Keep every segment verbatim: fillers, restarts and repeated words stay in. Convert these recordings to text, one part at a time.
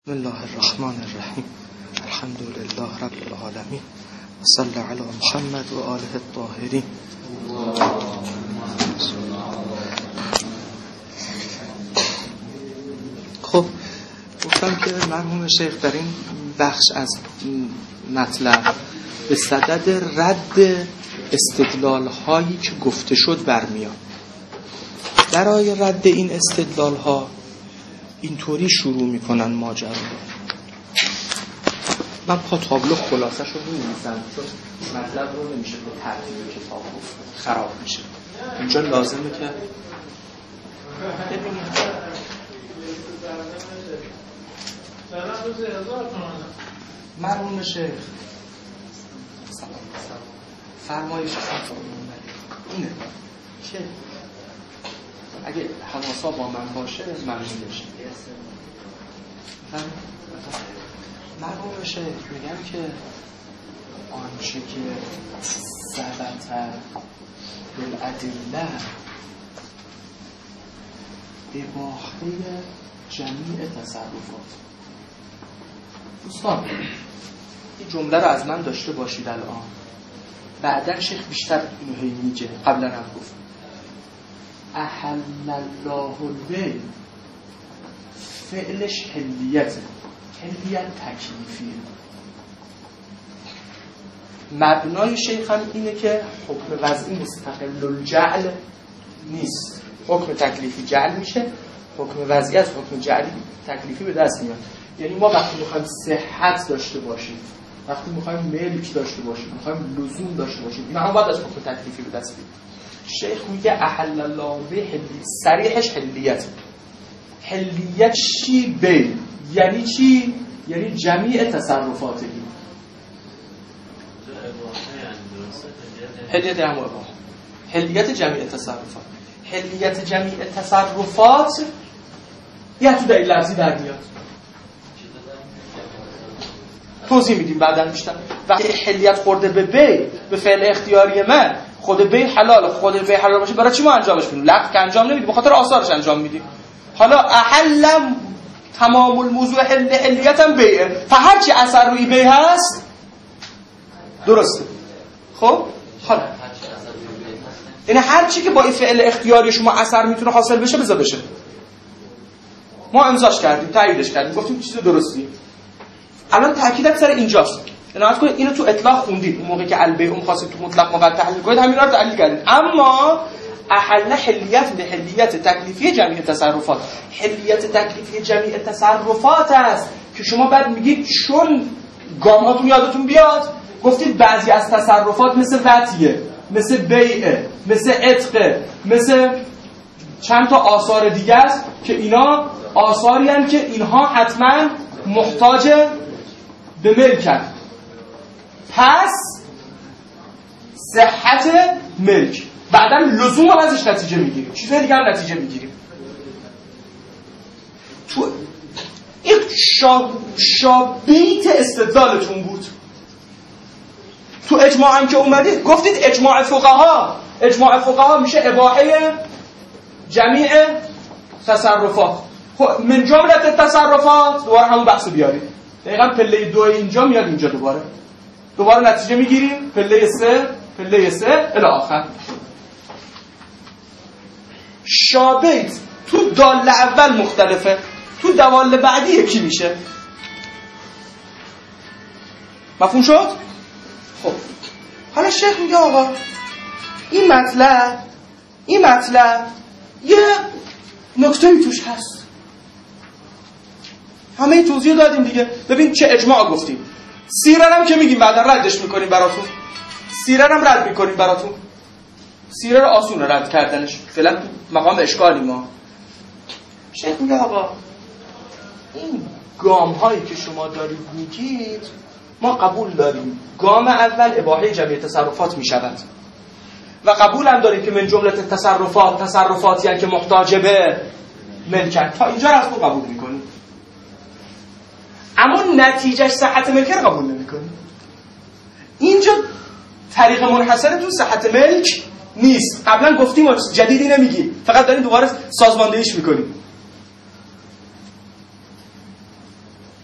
بسم الله الرحمن الرحیم. الحمد لله رب العالمین و صلی علی محمد و آله الطاهرین. خب گفتم که مرحوم شیخ در این بخش از مطلب به صدد رد استدلال هایی که گفته شد برمیاد. برای رد این استدلال ها اینطوری شروع میکنن ماجرا رو. من پا تابلو خلاصه شو می‌نویسم چون مطلب رو نمیشه با ترتیب کتاب گفت، خراب میشه. اینجا لازمه که ببینید مرحوم شیخ فرمایش اینه که اگه حواسا با من باشه ممنون بشه. مرحوم شیخ میگم که آنچه که ثبت بالادله اباحه جمیع تصرفات. دوستان این جمله رو از من داشته باشید الان، بعدا شیخ بیشتر اینو هی میگه، قبلا هم گفت احل الله البیع، فعلش حلیته، حلیت تکلیفیه. مبنای شیخ هم اینه که حکم وضعی مستقل الجعل نیست، حکم تکلیفی جعل میشه، حکم وضعی از حکم جعلی تکلیفی به دست میاد. یعنی ما وقتی میخوایم صحت داشته باشیم، وقتی میخوایم ملک داشته باشیم، میخوایم لزوم داشته باشیم، اینا هم باید از حکم تکلیفی به دست بیاد. شیخ میگه احل الله به حلی، صریحش حلیت. حلیت چی؟ بی یعنی چی؟ یعنی جمیع تصرفات این حلیت هم اباحه، حلیت جمیع تصرفات. حلیت جمیع تصرفات یه تو دلیل لفظی در میاد، توضیح میدیم بعداً بیشتر. وقتی حلیت خورده به بی، به فعل اختیاری من، خود بی حلال، خود بی حلال باشه، برای چی ما انجامش میدیم؟ لغو که انجام نمیدیم، به خاطر آثارش انجام میدیم. حالا احل تمام الموضوع حل حلیت هم بیه، فهر چی اثر روی بی هست درسته. خب حالا این هر چی که با این فعل اختیاری شما اثر میتونه حاصل بشه بذار بشه. ما امضاش کردیم، تاییدش کردیم، گفتیم چیز درستی. الان تاکیدت سر اینجاست. عنایت کنید اینو تو اطلاق خوندید، اون موقع که البیع خاصه تو مطلق مقدر تحلیل کنید همینا رو تحلیل کردید. اما احل حلیت به حلیت تکلیفی جمیع تصرفات، حلیت تکلیفی جمیع تصرفات است که شما بعد میگید چون گاماتون یادتون بیاد گفتید بعضی از تصرفات مثل وطیه، مثل بیعه، مثل عتقه، مثل چند تا آثار دیگه است که اینا آثاری هستند که اینها حتما محتاج به ملکن، پس صحت ملک، بعدا لزوم هم ازش نتیجه میگیریم، چیزهای دیگه هم نتیجه میگیریم. تو این شا... شابیت استدلالتون بود. تو اجماع هم که اومدید گفتید اجماع فقها، اجماع فقها میشه اباحه جمیع تصرفات. خب من جمله تصرفات دوباره همون بحثو بیارید، دقیقا پله دو اینجا میاد اینجا، دوباره دوباره نتیجه میگیریم، پله سه پله سه الی آخر. شابیت تو دال اول مختلفه، تو دوال بعدی یکی میشه. مفهوم شد؟ خب حالا شیخ میگه آقا این مطلب این مطلب یه نکته‌ای توش هست، همه توضیح دادیم دیگه. ببین چه اجماع گفتیم، سیرن هم که میگیم بعدا ردش میکنیم براتون، سیرن هم رد میکنیم براتون، سیره رو آسونه رد کردنش، فعلا مقام اشکالی ما. شیخ میگه آقا این گام هایی که شما دارید میگید ما قبول داریم، گام اول اباحه جمیع تصرفات میشود و قبول هم داریم که من جمله تصرفات تصرفاتی هستند که محتاج به ملکن، تا اینجا رو از خود قبول میکنیم. اما نتیجهش صحت ملک رو قبول نمیکنیم. اینجا طریق منحصرتون صحت ملک نیست، قبلا گفتیم و جدیدی نمیگیم، فقط داریم دوباره سازماندهیش میکنیم.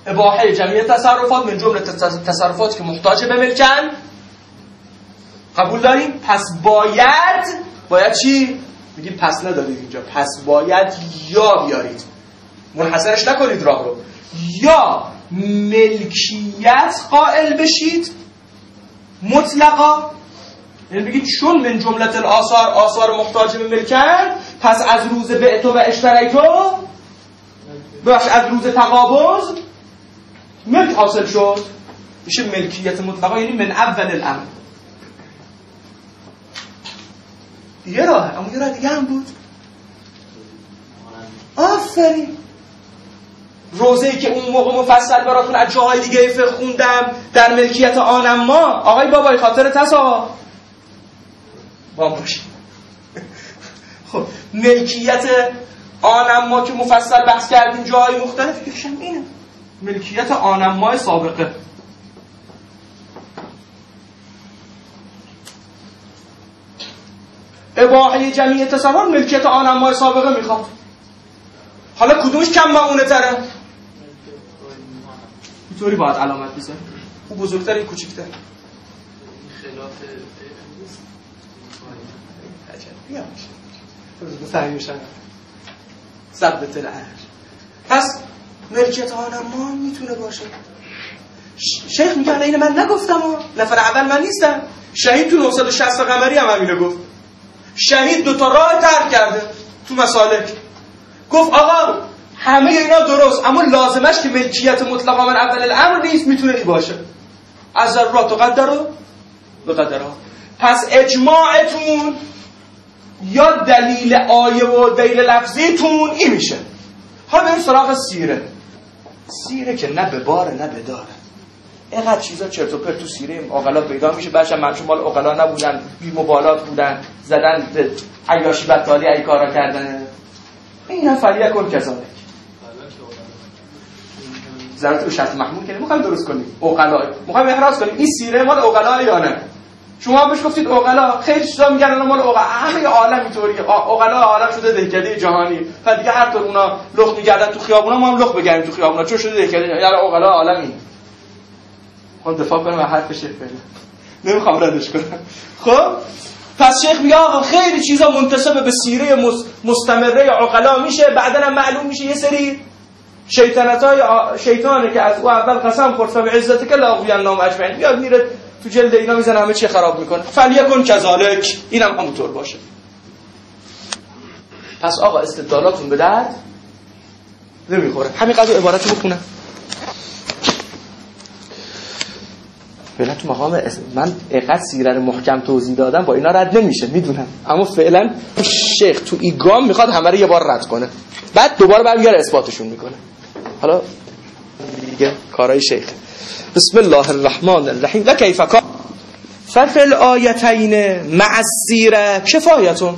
اباحه جمعی تصرفات من جمله تصرفاتی که محتاج به ملکن. قبول داریم؟ پس باید باید چی؟ میگیم پس ندارید اینجا، پس باید یا بیارید، منحصرش نکنید راه رو، یا ملکیت قائل بشید مطلقا، یعنی بگید چون من جملت الآثار آثار محتاج به ملکن، پس از روز بعتو و اشتریتو باش از روز تقابض ملک حاصل شد، میشه ملکیت مطلقا، یعنی من اول الامر. یه راه، اما یه راه دیگه هم بود. آفرین. روزه‌ای که اون موقع مفصل براتون از جاهای دیگه فقه خوندم در ملکیت آنم ما، آقای بابای خاطر تسا با باشید. خب ملکیت آنم ما که مفصل بحث کردیم جاهای مختلف، یکیشم اینه ملکیت آنم ما سابقه. اباحه جمعی تصرف ملکیت آنم ما سابقه میخواد. حالا کدومش کم معونه تره؟ اینطوری باید علامت بزن. او بزرگتر این کوچیک‌تر. خلاف بیا میشه. بفهمی میشن. ثبت العرش. پس ملکیت آنم ما میتونه باشه. شیخ میگه اینو من نگفتم ها. نفر اول من نیستم. شهید تو نهصد و شصت قمری هم همینو گفت. شهید دو تا راه ترک کرده تو مسالک. گفت آقا همه اینا درست، اما لازمش که ملکیت مطلقا من اول الامر نیست، میتونه ای باشه. از ضرورات قدرو به قدرها. پس اجماعتون یا دلیل آیه و دلیل لفظیتون این میشه. حالا بریم سراغ سیره. سیره که نه به باره نه به داره. اینقدر چیزا چرت و پرت تو سیره عقلا پیدا میشه. بچه منشون مال عقلا نبودن، بی مبالات بودن، زدن عیاشی بطالی ای کارا کردن. اینا فریه کن کذالک. ضرورت به شرط محمول کنیم، میخوایم درست کنیم عقلا، میخوایم احراز کنیم این سیره مال عقلا یا نه. شما هم بهش گفتید عقلا، خیلی چیزا میگن الان مال عقلا، همه عالم اینطوریه. عقلا عالم شده دهکده جهانی. بعد دیگه هر طور اونا لخت میگردن تو خیابونا، ما هم لخت بگردیم تو خیابونا، چون شده دهکده یعنی عقلا عالمی. خب دفاع کنم از حرف شیخ فعلا نمیخوام ردش کنم. خب پس شیخ میگه آقا خیلی چیزا منتسب به سیره مستمره عقلا میشه، بعدن هم معلوم میشه یه سری شیطنتای شیطانه که از او اول قسم خورد به عزت که لاغوی النام اجمعین، میاد میره تو جلد اینا میزنه همه چی خراب میکنه. فلیکن کذالک، اینم همونطور باشه. پس آقا استدلالاتون به درد نمیخوره. همین قضیه عبارتو بخونم. فعلا تو مقام اس... من اینقدر سیره رو محکم توضیح دادم با اینا رد نمیشه میدونم، اما فعلا شیخ تو ایگام میخواد همه رو یه بار رد کنه، بعد دوباره برمیگره اثباتشون میکنه. حالا دیگه کارهای شیخ. بسم الله الرحمن الرحیم. و کیف کان ففی الآیتین مع السیره کفایتون.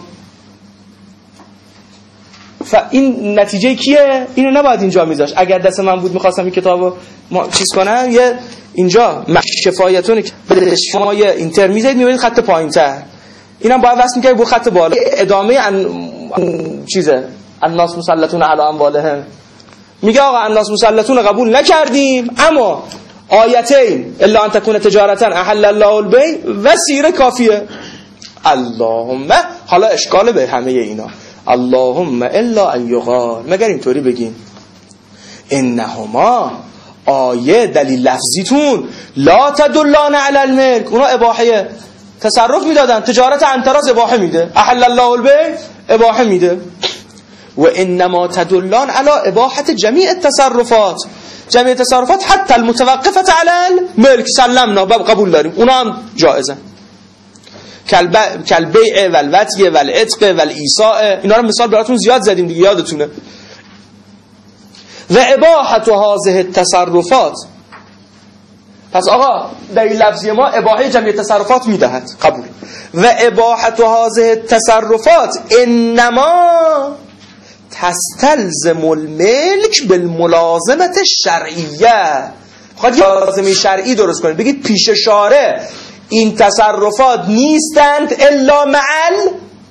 این نتیجه کیه؟ اینو نباید اینجا میذاش. اگر دست من بود میخواستم این کتابو ما چیز کنم، یه اینجا کفایتون به شما یه اینتر میذارید میبینید خط پایین‌تر، اینم باید وصل می‌کنید با خط بالا. ادامه ان چیزه الناس مسلطون علی اموالهم. میگه آقا الناس مسلطون قبول نکردیم، اما آیتین الا ان تکون تجارتا احل الله البیع و سیره کافیه. اللهم، حالا اشکال به همه اینا، اللهم الا ان یقال، مگر اینطوری بگین انهما آیه دلیل لفظیتون لا تدلان علی الملک، اونا اباحه تصرف میدادن، تجارت انتراز اباحه میده، احل الله البیع اباحه میده، و انما تدلان علی اباحه جمیع التصرفات، جمیع تصرفات حتی المتوقفه علی الملک سلمنا، قبول داریم اونا هم جایزه. کل بیع و الوطی و العتق و الایصاء، اینا رو مثال براتون زیاد زدیم دیگه یادتونه. و اباحت هذه التصرفات، پس آقا دلیل لفظی ما اباحه جمعی تصرفات میدهد، قبول. و اباحت هذه التصرفات انما تستلزم الملک بالملازمه الشرعیه. خواهد یه لازمه شرعی درست کنید، بگید پیش شارع این تصرفات نیستند الا معل،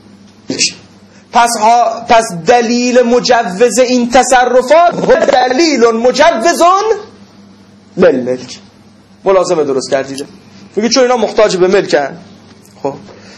پس ها پس دلیل مجوز این تصرفات و دلیل مجوز للملک. ملازمه درست کردید. میگه چون اینا محتاج به ملکن. خب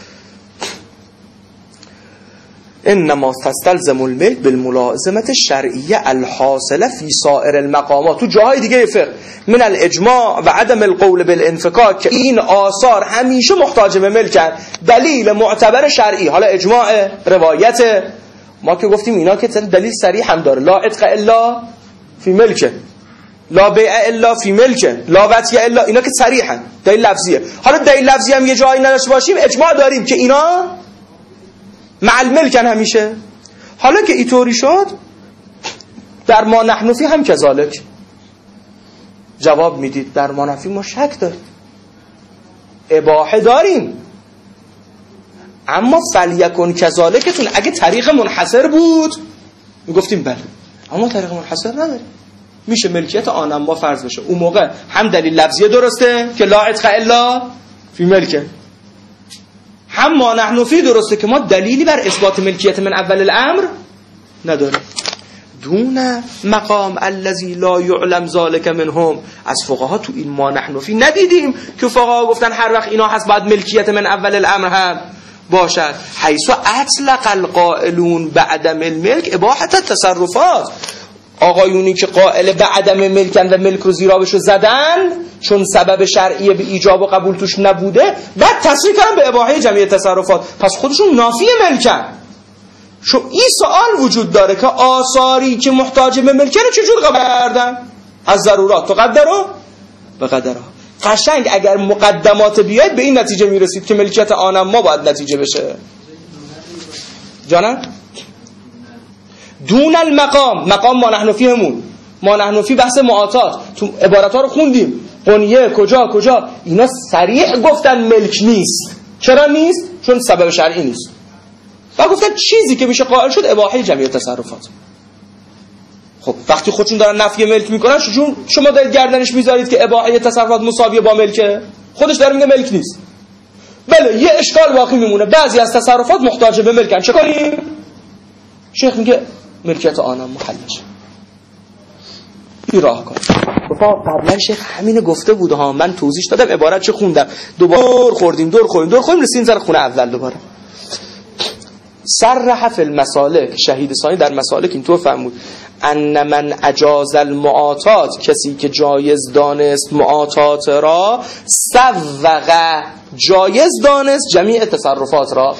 انما تستلزم الملک بالملازمه الشرعیه الحاصله فی سایر المقامات. تو جاهای دیگه فقه من الاجماع و عدم القول بالانفکاک که این آثار همیشه محتاج به ملکن، دلیل معتبر شرعی. حالا اجماع، روایت، ما که گفتیم اینا که دلیل صریح هم داره. لا عتق الا فی ملکه، لا بیع الا فی ملکه، لا وطیه الا، اینا که صریحن، دلیل لفظیه. حالا دلیل لفظی هم یه جایی نداشته باشیم، اجماع داریم که اینا مع الملکن همیشه. حالا که اینطوری شد در ما نحن فی هم کذالک. جواب میدید در ما نحن فی ما شک داریم، اباحه داریم، اما فلیکن کذالکتون اگه طریق منحصر بود میگفتیم بله، اما طریق منحصر نداریم، میشه ملکیت آن ما فرض بشه. اون موقع هم دلیل لفظیه درسته که لا عتق الا فی ملکه، هم ما نحن فی درسته که ما دلیلی بر اثبات ملکیت من اول الامر نداریم. دون مقام الذی لا یعلم ذلک منهم. از فقها تو این ما نحن فی ندیدیم که فقها گفتن هر وقت اینا هست بعد ملکیت من اول الامر هم باشد. حیث اطلق القائلون بعدم الملک اباحت التصرفات. آقایونی که قائل به عدم ملکن و ملک رو زیرابشو زدن چون سبب شرعی به ایجاب و قبول توش نبوده، بعد تصریح کردن به اباحه جمعی تصرفات، پس خودشون نافی ملکن. شو این سوال وجود داره که آثاری که محتاج به ملکن رو چجور قبول کردن؟ از ضرورات تقدرو به قدرها. قشنگ اگر مقدمات بیاید به این نتیجه میرسید که ملکیت آنم ما باید نتیجه بشه. جانم؟ دون المقام، مقام ما نحن فی همون، ما نحن فی بحث معاطات، تو عبارت ها رو خوندیم، قنیه کجا کجا، اینا صریح گفتن ملک نیست. چرا نیست؟ چون سبب شرعی نیست. و گفتن چیزی که میشه قائل شد اباحه جمعی تصرفات. خب وقتی خودشون دارن نفی ملک میکنن، چون شما دارید گردنش میذارید که اباحه تصرفات مساویه با ملکه، خودش داره میگه ملک نیست. بله یه اشکال باقی میمونه، بعضی از تصرفات محتاج به ملکن، چه کنیم؟ شیخ میگه ملکیت آنم محلش این راه کن. قبلا شیخ همین گفته بود ها، من توضیح دادم، عبارت چه خوندم، دوباره خوردیم دور خوردیم دور خوردیم رسیدیم سر خونه اول. دوباره صرح فی المسالک، شهید ثانی در مسالک اینطور فرمود ان من اجاز المعاطات، کسی که جایز دانست معاطات را، سوغ جایز دانست جمیع تصرفات را.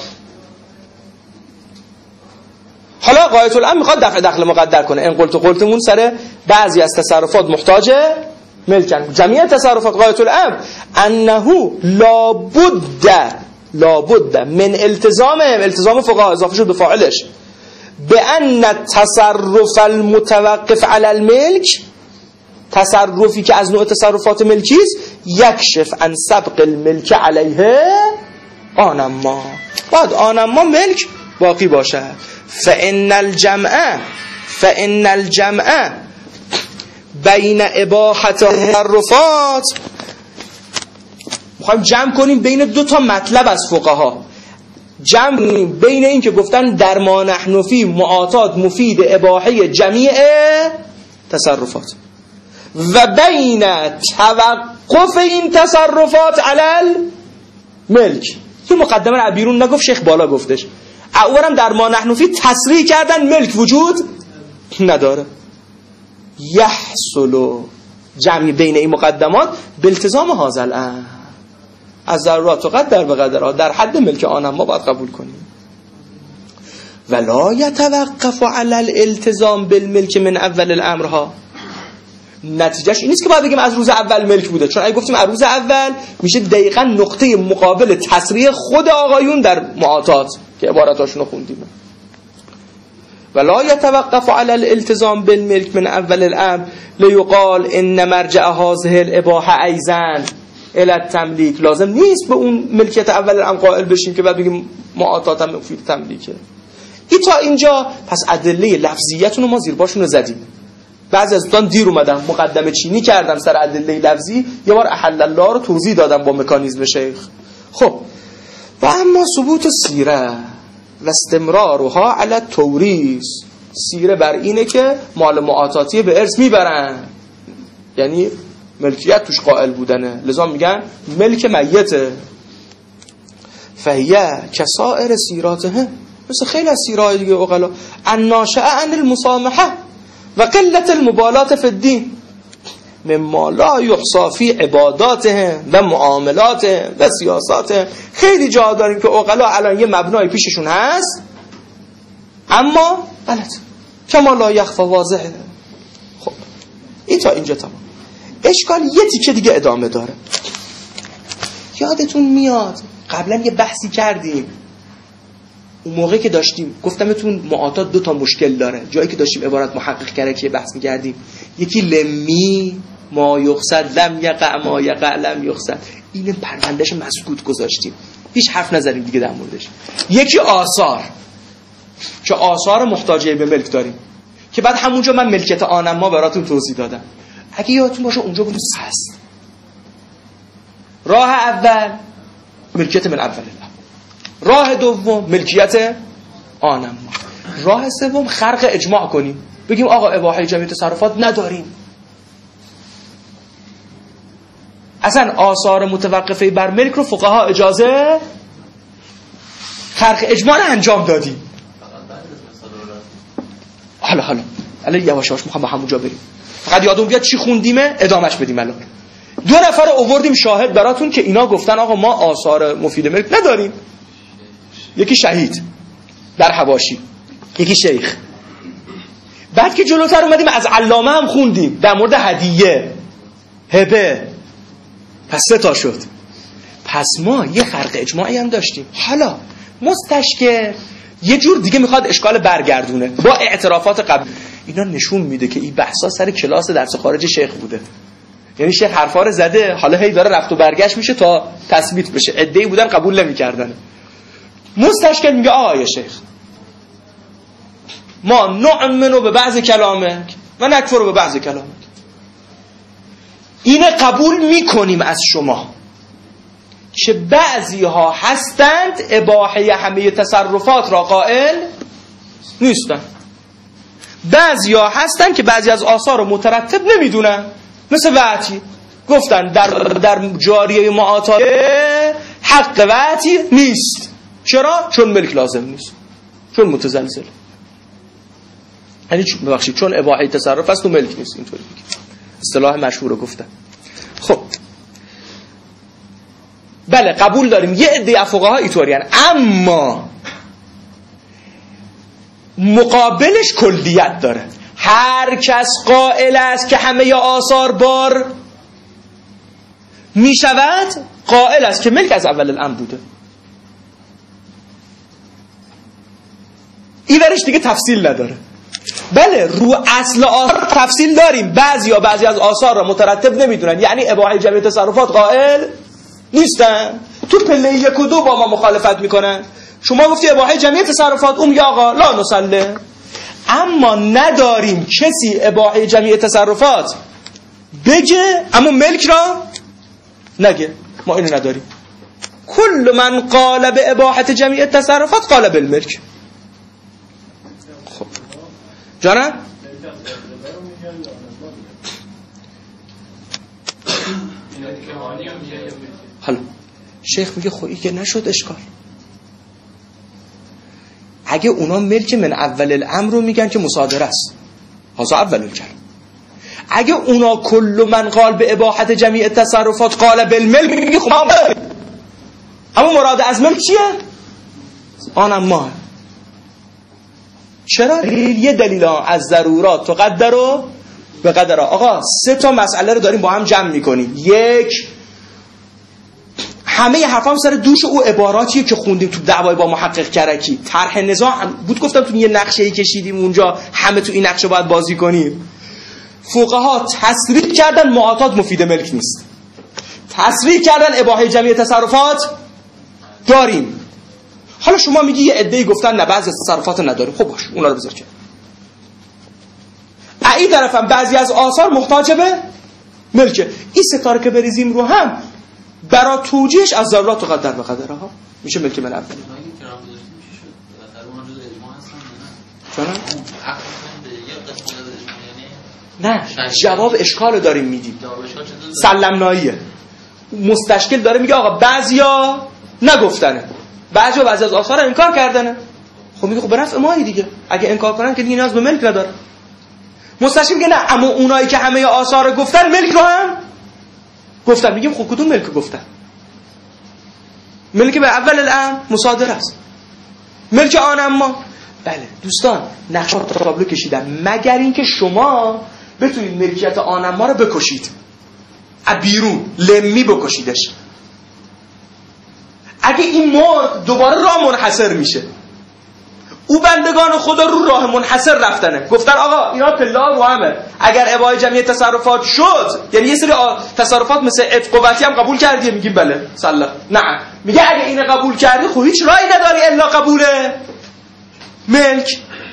حالا غایت الامر میخواد دفع دخل مقدر کنه، این قلت و قلتمون سر بعضی از تصرفات محتاج ملکن، جمیع تصرفات غایت الامر انه لابد لابد من التزام، التزام فقها اضافه شد به فاعلش، به ان تصرف المتوقف علی الملک، تصرفی که از نوع تصرفات ملکی است، یکشف عن سبق الملک علیه آنما، بعد آنما ملک باقی باشد. فإن الجمع فإن الجمع بین اباحة التصرفات، میخوایم جمع کنیم بین دو تا مطلب از فقها، جمع کنیم بین این که گفتن در ما نحن فی معاطات مفید اباحه جمیع تصرفات و بین توقف این تصرفات علی الملک. یه مقدمه رو بیرون نگفت شیخ، بالا گفتش. اولم در ما نحن فی تصریح کردن ملک وجود نداره. یحصل جمع بین این مقدمات به التزام هذا الامر، از ضرورات تقدر به قدرها، در حد ملک آن ما باید قبول کنیم. ولا یتوقف علی الالتزام بالملک من اول الامرها. نتیجهش این نیست که باید بگیم از روز اول ملک بوده، چون اگه گفتیم از روز اول میشه دقیقاً نقطه مقابل تصریح خود آقایون در معاطات که عباراتاشون رو خوندیم. ولا يتوقف على الالتزام بالملك من اول الامر ليقال ان مرجع هذه الاباحه ايضا الى التملیک. لازم نیست به اون ملکیت اول الامر قائل بشیم که بعد بگیم معاطات هم مفید تملیکه. ای تا اینجا پس ادله لفظیتون رو ما زیر باشون رو زدیم. بعضی از دوستان دیر اومدن مقدمه چینی کردم سر ادله لفظی، یه بار احل الله رو توضیح دادم با مکانیزم شیخ. خب و اما ثبوت سیره و استمرارها علی توریث، سیره بر اینه که مال معاطاتی به ارث میبرن، یعنی ملکیت توش قائل بودنه، لذا میگن ملک میته. فهیه کسائر سیراته، مثل خیلی از سیرهای دیگه عقلا، الناشئه عن المسامحه و قلت المبالات فی الدین مما لا یحصی فی عباداتهم و معاملاتهم و سیاساتهم. خیلی جا داریم که عقلا الان یه مبنای پیششون هست اما غلط، کما لا یخفی واضحه. خب این تا اینجا تمام. اشکال یه تیکه دیگه ادامه داره. یادتون میاد قبلا یه بحثی کردیم، اون موقع که داشتیم گفتم بهتون معاطات دو تا مشکل داره. جایی که داشتیم عبارت محقق کرده که بحث می‌کردیم، یکی لمی ما یقصد لم یقع ما یقع لم یقصد، این پروندهش مسکوت گذاشتیم، هیچ حرف نزدیم دیگه در موردش. یکی آثار که آثار محتاجه به ملک داریم که بعد همونجا من ملکیت آنما براتون توضیح دادم. اگه یادتون باشه اونجا بود هست. راه اول ملکیت من اول الامر، راه دوم ملکیت آنما، راه سوم خرق اجماع کنیم، بگیم آقا اباحه جمعی تصرفات نداریم. اصلا آثار متوقفه بر ملک رو فقها اجازه خرق اجماع رو انجام دادیم. حالا حالا الان یواش یواش میخوام به همونجا بریم، فقط یادم بیاد چی خوندیمه ادامهش بدیم. الان دو نفر آوردیم شاهد براتون که اینا گفتن آقا ما آثار مفید ملک نداریم. یکی شهید در حواشی، یکی شیخ. بعد که جلوتر اومدیم از علامه هم خوندیم در مورد هدیه، هبه. پس سه تا شد. پس ما یه خرق اجماعی هم داشتیم. حالا مستشکل یه جور دیگه میخواد اشکال برگردونه با اعترافات قبل. اینا نشون میده که این بحثا سر کلاس درس خارج شیخ بوده، یعنی شیخ حرفا رو زده، حالا هی داره رفت و برگشت میشه تا تثبیت بشه. عده‌ای بودن قبول نمی‌کردن. مستشکل میگه آقای شیخ ما نؤمنو به بعض کلامک و نکفرو به بعض کلامک، اینه قبول میکنیم از شما که بعضی ها هستند اباحه همه تصرفات را قائل نیستن، بعضی ها هستند که بعضی از آثار رو مترتب نمیدونن، مثل وعتی گفتن در در جاریه معاطات حق وعتی نیست. چرا؟ چون ملک لازم نیست، چون متزلزل، یعنی ببخشید چون اباحه تصرف است و ملک نیست. اینطوری میگه، اصطلاح مشهور رو گفتن. خب بله قبول داریم یه عده فقها اینطوریان، اما مقابلش کلیت داره. هر کس قائل است که همه آثار بار می شود، قائل است که ملک از اول الامر بوده. این ورش دیگه تفصیل نداره. بله رو اصل آثار تفصیل داریم، بعضی یا بعضی از آثار را مترتب نمیدونن، یعنی اباحه جمعی تصرفات قائل نیستن. تو پله یک و دو با ما مخالفت میکنن. شما گفتی اباحه جمعی تصرفات، اون میگه آقا لا نصله. اما نداریم کسی اباحه جمعی تصرفات بگه اما ملک را نگه. ما اینو نداریم. کل من قال به اباحه جمعی تصرفات قال بالملک. خب جانم حالا شیخ میگه خب این که نشد اشکال. اگه اونا ملک من اول الامر رو میگن که مصادره است، هذا اول الکلام. اگه اونا کل من قال به اباحت جمیع تصرفات قال بالملک میگه خب اما مراد از ملک چیه؟ آنم ما. چرا؟ یه دلیل از ضرورات تقدر و به قدر. آقا سه تا مسئله رو داریم با هم جمع میکنیم. یک، همه حرفام سر دوش او عباراتیه که خوندیم تو دعوای با محقق کرکی. طرح نزاع بود، گفتم تو یه نقشه‌ای کشیدیم اونجا، همه تو این نقشه باید بازی کنیم. فقها تصریح کردن معاطات مفید ملک نیست، تصریح کردن اباحه جمعی تصرفات داریم. حالا شما میگی یه عده‌ای گفتن نه بعضی از تصرفات نداریم، خب باش اونا رو بذار کنار. این طرفم بعضی از آثار محتاج به ملکه. این ستاره که بریزیم رو هم برای توجیهش از ضرورات و قدر به قدره ها میشه ملک من اولی. چرا؟ نه، جواب اشکال داریم میدیم. سلمناییه. مستشکل داره میگه آقا بعضیا نگفتنه، بعضیا بعضی از آثار انکار کردنه. خب میگه خب به نفع مایی دیگه، اگه انکار کنن که دیگه نیاز به ملک نداره. مستشکل میگه نه، اما اونایی که همه آثار گفتن ملک رو هم گفتن. میگیم خب کدوم ملک گفتن؟ ملک به اول الامر مصادره است، ملک آن اما. بله دوستان، نقشات تابلو کشیدن مگر اینکه شما بتونید ملکیت آن اما رو بکشید، از بیرون لمی بکشیدش. اگه این مرد دوباره راه منحصر میشه، او بندگان خدا رو راه منحصر رفتنه، گفتن آقا اینا پلا رو همه، اگر اباحه جمعی تصرفات شد، یعنی یه سری تصرفات مثل عتق و وصیه هم قبول کردی، میگیم بله سلام. نه، میگه اگه اینو قبول کردی خب هیچ راهی نداری الا قبوله ملک.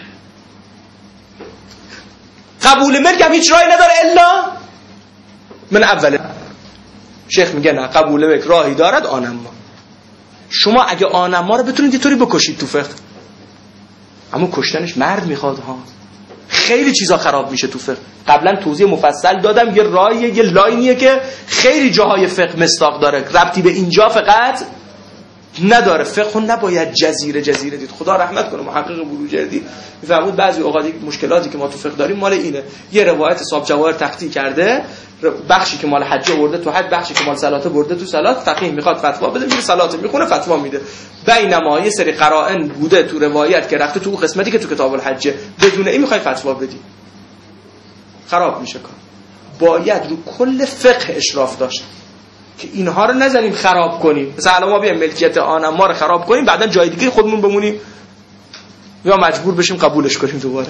قبول ملک هم هیچ راهی نداره الا من اوله. شیخ میگه نه، قبول ملک راهی دارد آن اما. شما اگه آن اما رو بتونید یه طوری بکشید تو فقه، اما کشتنش مرد میخواد ها، خیلی چیزا خراب میشه تو فقه. قبلا توضیح مفصل دادم، یه راهیه، یه لاینیه که خیلی جاهای فقه مصداق داره، ربطی به اینجا فقط نداره. فقه نباید جزیره جزیره دید. خدا رحمت کنه محقق بروجردی میفهمود بعضی اوقات مشکلاتی که ما تو فقه داریم مال اینه. یه روایت حساب جواهر تختی کرده، بخشی که مال حج برده تو حج، بخشی که مال صلات برده تو صلات، فقیه میخواد فتوا بده، میره صلات میخونه فتوا میده. بینما یه سری قرائن بوده تو روایت که رفته تو اون قسمتی که تو کتاب الحج، بدون این میخوای فتوا بدی، خراب میشه کار. باید رو کل فقه اشراف داشت که اینها رو نذاریم خراب کنیم. مثلا الان ما بیایم ملکیت آن اما رو خراب کنیم، بعدن جای دیگه خودمون بمونیم یا مجبور بشیم قبولش کنیم دوباره.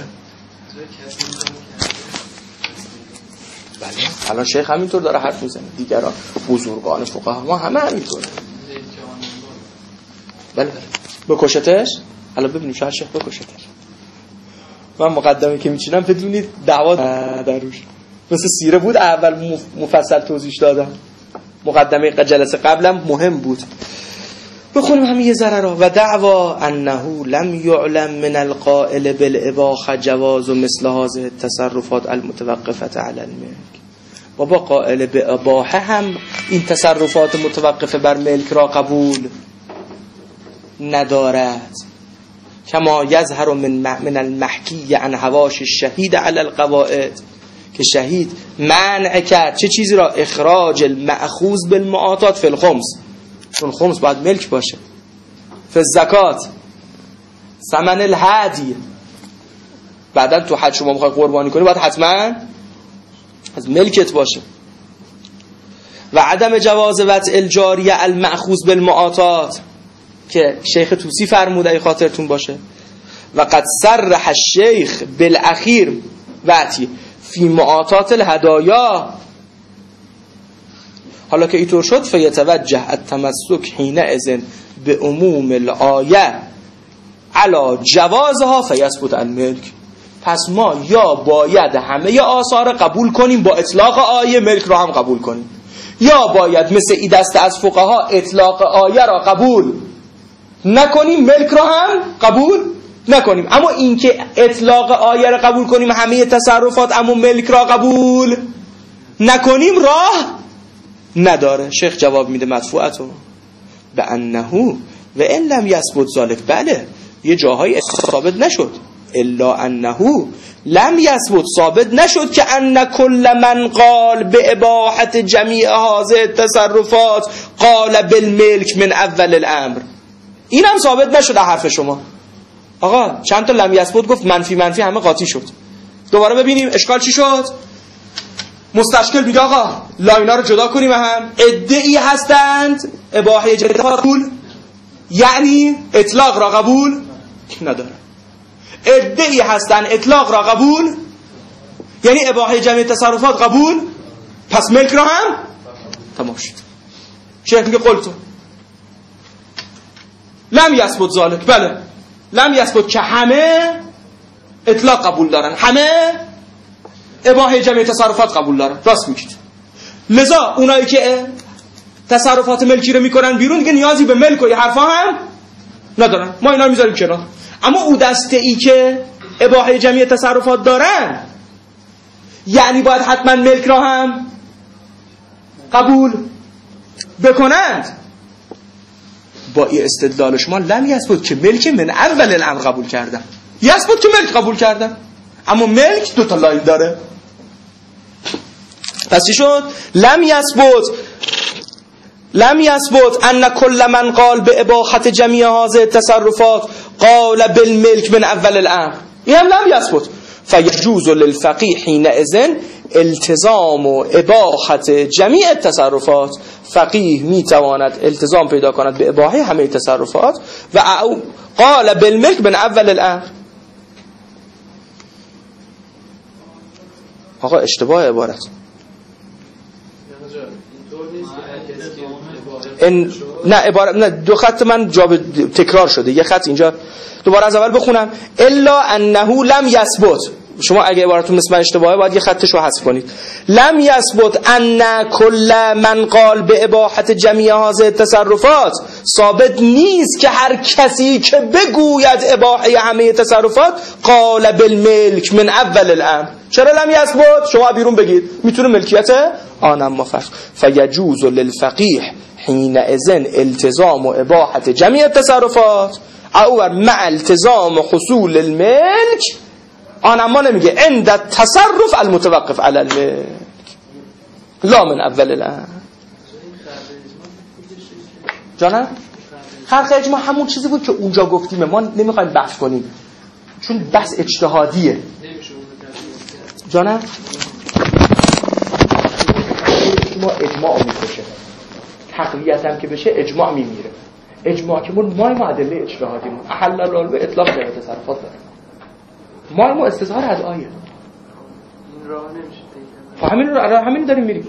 بله الان شیخ همینطور داره حرف میزنه، دیگران بزرگان فقها ما همه همینطوره. بله بله بکشتش. الان ببینیم شاید شیخ بکشتش. من مقدمه که میچینم بدونید دعوا دروش مثل سیره بود، اول مفصل توضیح دادم، مقدمه جلسه قبلم مهم بود. بخونیم همین یه ذره را. و دعوا انه لم یعلم من القائل بالاباحه جواز مثل هذه التصرفات المتوقفه علی الملک. بابا قائل به اباحه هم این تصرفات متوقفه بر ملک را قبول ندارد. کما یظهر من من المحکی عن هواش الشهید علی القواعد، که شهید منع کرد چه چیزی را؟ اخراج المأخوذ بالمعاطات فی الخمس، چون خمس باید ملک باشه. فی الزکات ثمن الهدی، بعدا تو حج شما میخوای قربانی کنی باید حتما از ملکت باشه. و عدم جواز وضع الجاریه المأخوذ بالمعاطات، که شیخ توسی فرموده ای خاطرتون باشه. و قد صرح الشیخ بالاخیر وعتی فی معاطات الهدایا. حالا که اینطور شد فیتوجه التمسک حینئذ به عموم الآیه علی جوازها فیثبت الملک. پس ما یا باید همه آثار قبول کنیم با اطلاق آیه ملک را هم قبول کنیم، یا باید مثل این دسته از فقها اطلاق آیه را قبول نکنیم ملک را هم قبول نکنیم. اما این که اطلاق آیه را قبول کنیم همه تصرفات اما ملک را قبول نکنیم راه نداره. شیخ جواب میده مدفوعتو به انه و ان لم یثبت ذلک. بله یه جاهای ثابت نشد، الا انه لم یثبت، ثابت نشد که ان کل من قال به اباحت جمیع هذه التصرفات قال بالملک من اول الامر. این هم ثابت نشد حرف شما. آقا چند تا لم یثبت گفت، منفی منفی همه قاطی شد. دوباره ببینیم اشکال چی شد. مستشکل میگه آقا لاینا رو جدا کنیم هم. ادعی هستند اباحه جمیع قبول، یعنی اطلاق را قبول نداره. ادعی هستند اطلاق را قبول، یعنی اباحه جمیع تصرفات قبول، پس ملک را هم تمام شد. شیخ میگه قلتو لم یثبت ذلک. بله لم یثبت که همه اطلاق قبول دارن، همه اباحه جمیع تصرفات قبول دارن. راست میگید. لذا اونایی که تصرفات ملکی رو میکنن بیرون دیگه نیازی به ملک و یه حرفا هم ندارن، ما اینا رو میذاریم کنار. اما اون دسته ای که اباحه جمیع تصرفات دارن یعنی باید حتما ملک را هم قبول بکنند. با این استدلال شما لم یثبت که ملک من اول الامر قبول کردن، یثبت که ملک قبول کردن، اما ملک دو تا لاین داره. پس چی شد؟ لم یثبت لم یثبت ان کل من قال به اباحت جمیع هذه التصرفات قال بالملک من اول الامر. این هم لم یثبت. فیجوز للفقیه حینئذ التزام و اباحت جمیع التصرفات. فقیه میتواند التزام پیدا کند به اباحه همه تصرفات و قال بالملک من اول الامر. آقا اشتباه عبارت. این نه عبارت نه دو خط من جا تکرار شده، یه خط اینجا دوباره از اول بخونم. الا انه لم یثبت. شما اگه عبارتون مثل من اشتباهه باید یه خطش رو حذف کنید. لم یثبت ان کل من قال به اباحت جمیع هذه التصرفات. ثابت نیست که هر کسی که بگوید اباحه همه تصرفات قال بالملک من اول الامر. چرا لم یثبت؟ شما بیرون بگید میتونه ملکیت آنم مفرد. فیجوز للفقیه حینئذ التزام و اباحت جمیع التصرفات او مع التزام حصول الملک. آنم ما نمیگه عند التصرف المتوقف علی الملک لا من اول الامر. جانم خلق اجماع همون چیزی بود که اونجا گفتیم، ما نمیخوایم بحث کنیم چون بحث اجتهادیه. جانم ما اجماع میکشه، تقویت هم که بشه اجماع میمیره. اجماع که ما ما معادله اجتهادیمون احل الله به اطلاق در تصرفات داره. ما ما استظهار از آیه این راه نمیشه پیدا. همین رو همین داریم میریم.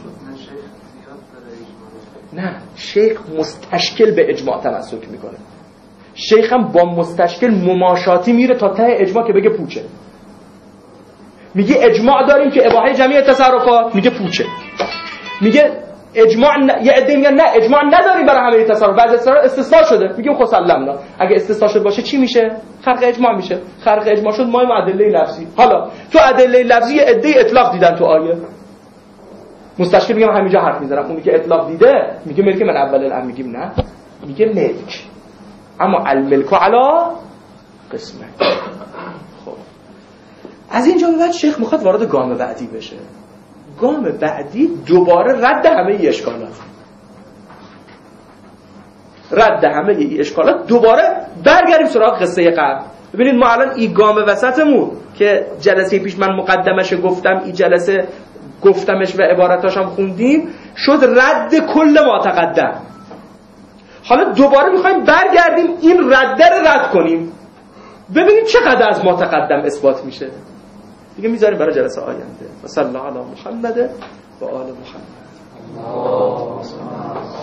نه شیخ مستشکل به اجماع تمسک میکنه. شیخ هم با مستشکل مماشاتی میره تا ته اجماع که بگه پوچه. میگه اجماع داریم که اباحه جمیع تصرفات، میگه پوچه. میگه اجماع ن... یه عده میگن نه اجماع نداریم برای همه تصرف، بعضی تصرف استثناء شده. میگیم خب سلمنا. اگه استثناء شده باشه چی میشه؟ خرق اجماع میشه. خرق اجماع شد ما ادله لفظی. حالا تو ادله لفظی یه عده اطلاق دیدن تو آیه. مستشکل میگم همینجا حرف میزنم. اون میگه اطلاق دیده، میگه ملک من اول الامر، میگیم نه. میگه ملک. اما الملک علی قسمه. خب از اینجا به بعد شیخ میخواد وارد گام بعدی بشه. گام بعدی دوباره رد همه ای اشکالات. رد همه ای اشکالات دوباره برگردیم سراغ قصه قبل. ببینید ما الان این گام وسطمون که جلسه پیش من مقدمش گفتم، این جلسه گفتمش و عبارتاشم خوندیم، شد رد کل ما تقدم. حالا دوباره میخوایم برگردیم این رد رو رد کنیم، ببینیم چقدر از ما تقدم اثبات میشه. دیگه میذاریم برای جلسه آینده. و صلی الله علی محمد و آل محمد.